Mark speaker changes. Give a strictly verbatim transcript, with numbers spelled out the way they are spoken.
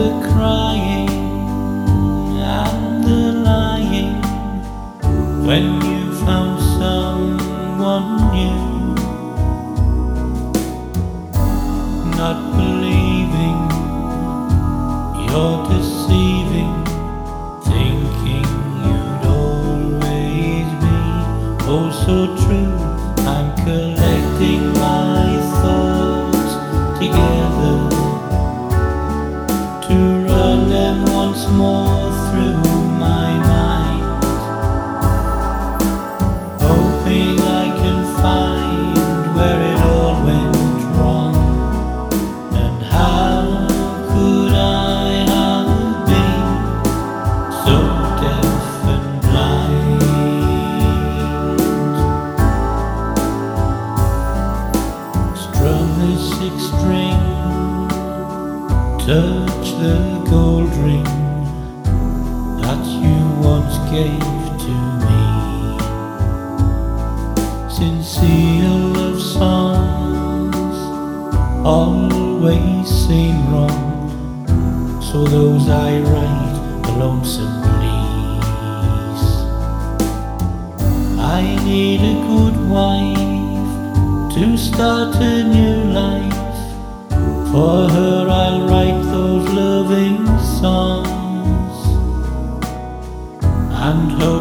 Speaker 1: the crying and the lying when you found someone new, not believing you're deceiving, thinking you'd always be oh so true. I'm collecting my thoughts together to run them once more through my mind, hoping I can find where it all went wrong. And how could I have been so deaf and blind? Strum this six string, touch the gold ring that you once gave to me. Sincere love songs always seem wrong, so those I write are lonesome please. I need a good wife to start a new life. For her I'll write those loving songs and hope